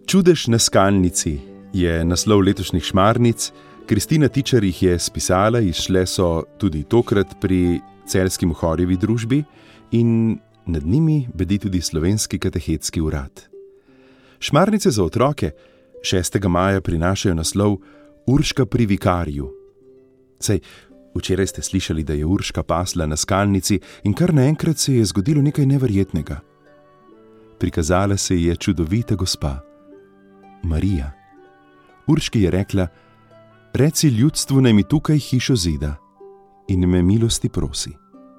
Čudež na skalnici je naslov letošnjih Šmarnic. Kristina Tičar jih je spisala, izšle so tudi tokrat pri Celjski Mohorjevi družbi in nad njimi bedi tudi Slovenski katehetski urad. Šmarnice za otroke 6. maja prinašajo naslov Urška pri vikarju. Saj, včeraj ste slišali, da je Urška pasla na skalnici in kar naenkrat se je zgodilo nekaj neverjetnega. Prikazala se je čudovita gospa, Marija. Urški je rekla: "Reci ljudstvu, naj mi tukaj hišo zida in me milosti prosi."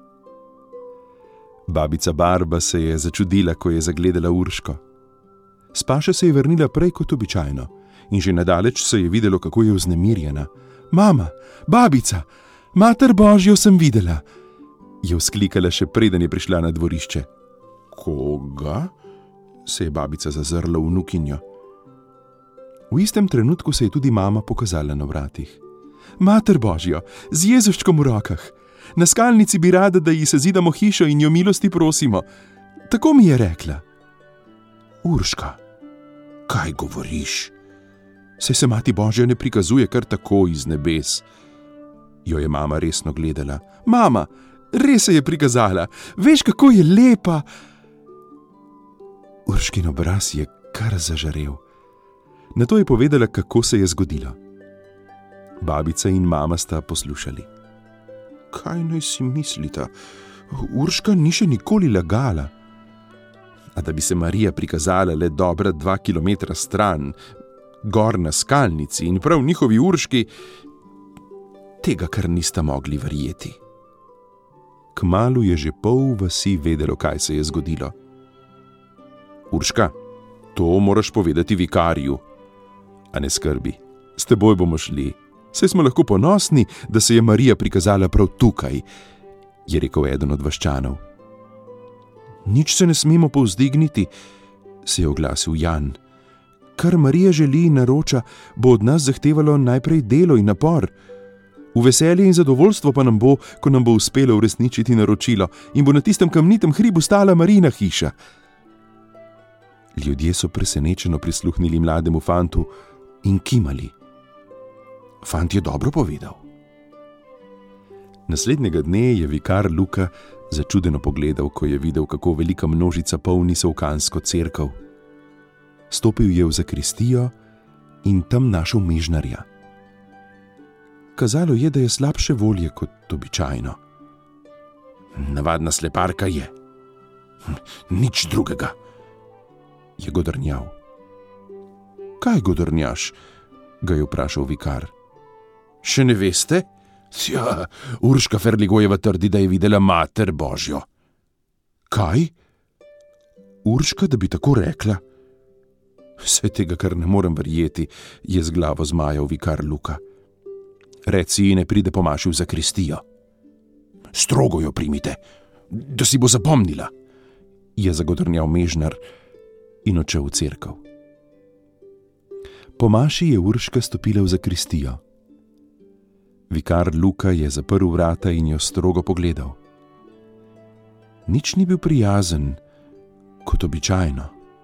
Babica Barba se je začudila, ko je zagledala Urško. S paše se je vrnila prej kot običajno in že nadaleč se je videlo, kako je vznemirjena. "Mama, babica, Mater Božjo sem videla," je vzklikala še preden je prišla na dvorišče. "Koga?" se je babica zazrla v vnukinjo. V istem trenutku se je tudi mama pokazala na vratih. "Mater Božjo, z Jezuščkom v rokah. Na skalnici bi rada, da ji sezidamo hišo in jo milosti prosimo. Tako mi je rekla." "Urška, kaj govoriš? Saj se Mati Božja ne prikazuje kar tako iz nebes," jo je mama resno gledala. "Mama, res se je prikazala. Veš, kako je lepa." Urškin obraz je kar zažarel. Nato je povedala, kako se je zgodilo. Babica in mama sta poslušali. "Kaj naj si mislita? Urška ni še nikoli lagala." A da bi se Marija prikazala le dobra 2 kilometra stran, gor na skalnici in prav njihovi Urški, tega kar nista mogli verjeti. Kmalu je že pol vasi vedelo, kaj se je zgodilo. "Urška, to moraš povedati vikarju." "A ne skrbi, s teboj bomo šli. Saj smo lahko ponosni, da se je Marija prikazala prav tukaj," je rekel eden od vaščanov. "Nič se ne smemo povzdigniti," se je oglasil Jan. "Kar Marija želi in naroča, bo od nas zahtevalo najprej delo in napor. V veselje in zadovoljstvo pa nam bo, ko nam bo uspelo uresničiti naročilo in bo na tistem kamnitem hribu stala Marijina hiša." Ljudje so presenečeno prisluhnili mlademu fantu in kimali. Fant je dobro povedal. Naslednjega dne je vikar Luka začudeno pogledal, ko je videl, kako velika množica polni Sovkansko cerkev. Stopil je v zakristijo in tam našel mežnarja. Kazalo je, da je slabše volje kot običajno. "Navadna sleparka je. Nič drugega," je godrnjal. "Kaj godrnjaš?" ga je vprašal vikar. "Še ne veste? Ja, Urška Ferligojeva trdi, da je videla Mater Božjo." "Kaj? Urška, da bi tako rekla?" "Saj tega kar ne morem verjeti," je z glavo zmajal vikar Luka. "Reci ji, ne pride po maši v zakristijo." "Strogo jo primite, da si bo zapomnila," je zagodrnjal mežnar in odšel v cerkev. Po maši je Urška stopila v zakristijo. Vikar Luka je zaprl vrata in jo strogo pogledal. Nič ni bil prijazen, kot običajno.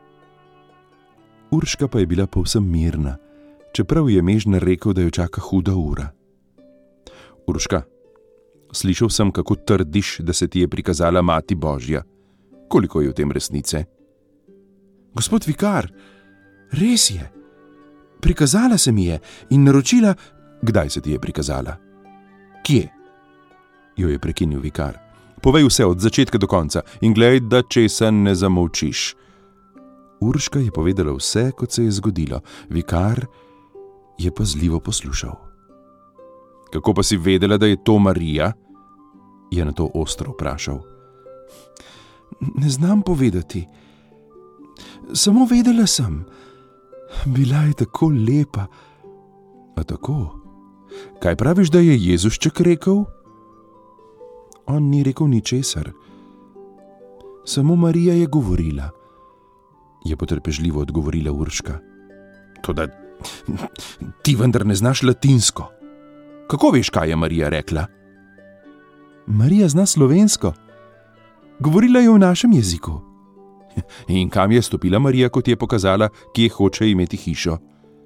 Urška pa je bila povsem mirna, čeprav je mežnar rekel, da jo čaka huda ura. "Urška, slišal sem, kako trdiš, da se ti je prikazala Mati Božja. Koliko je v tem resnice?" "Gospod vikar, res je. Prikazala se mi je in naročila..." "Kdaj se ti je prikazala? Kje?" jo je prekinil vikar. "Povej vse od začetka do konca in glej, da česa ne zamolčiš." Urška je povedala vse, kot se je zgodilo. Vikar je pazljivo poslušal. "Kako pa si vedela, da je to Marija?" je nato ostro vprašal. "Ne znam povedati. Samo vedela sem. Bila je tako lepa." "A tako? Kaj praviš, da je Jezušček rekel?" "On ni rekel ničesar. Samo Marija je govorila," je potrpežljivo odgovorila Urška. "Toda ti vendar ne znaš latinsko. Kako veš, kaj je Marija rekla?" "Marija zna slovensko. Govorila je v našem jeziku. In kam je stopila Marija, kot je pokazala, kje hoče imeti hišo?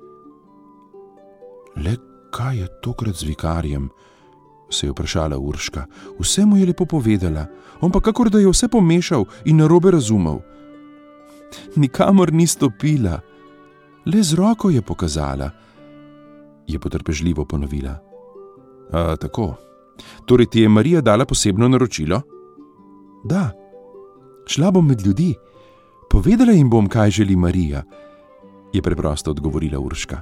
Le kaj je tokrat z vikarjem? Se je vprašala Urška. Vse mu je lepo povedala, on pa kakor da je vse pomešal in narobe razumel. Nikamor ni stopila, le z roko je pokazala, je potrpežljivo ponovila. Tako. Torej ti je Marija dala posebno naročilo? Da. Šla bom med ljudi. Povedala jim bom, kaj želi Marija, je preprosto odgovorila Urška.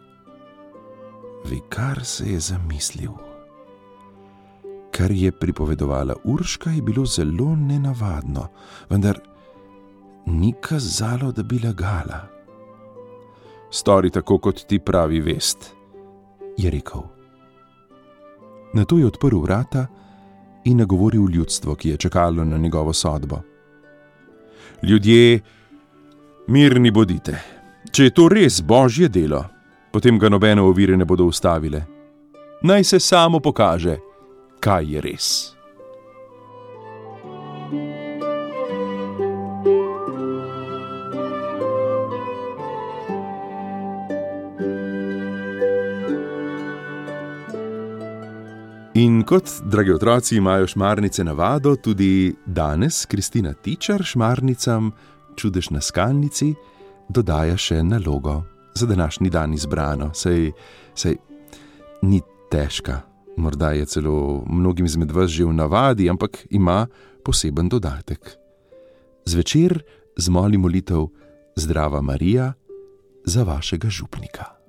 Vikar se je zamislil. Kar je pripovedovala Urška, je bilo zelo nenavadno, vendar ni kazalo, da bi lagala. Stori tako, kot ti pravi vest, je rekel. Nato je odprl vrata in nagovoril ljudstvo, ki je čakalo na njegovo sodbo. Ljudje, mirni bodite. Če je to res Božje delo, potem ga nobene ovire ne bodo ustavile. Naj se samo pokaže, kaj je res. In kot, dragi otroci, imajo šmarnice navado, tudi danes Kristina Tičar šmarnicam Čudež na skalnici dodaja še nalogo za današnji dan izbrano. Saj ni težka, morda je celo mnogim izmed vas že v navadi, ampak ima poseben dodatek. Zvečer zmoli molitev Zdrava Marija za vašega župnika.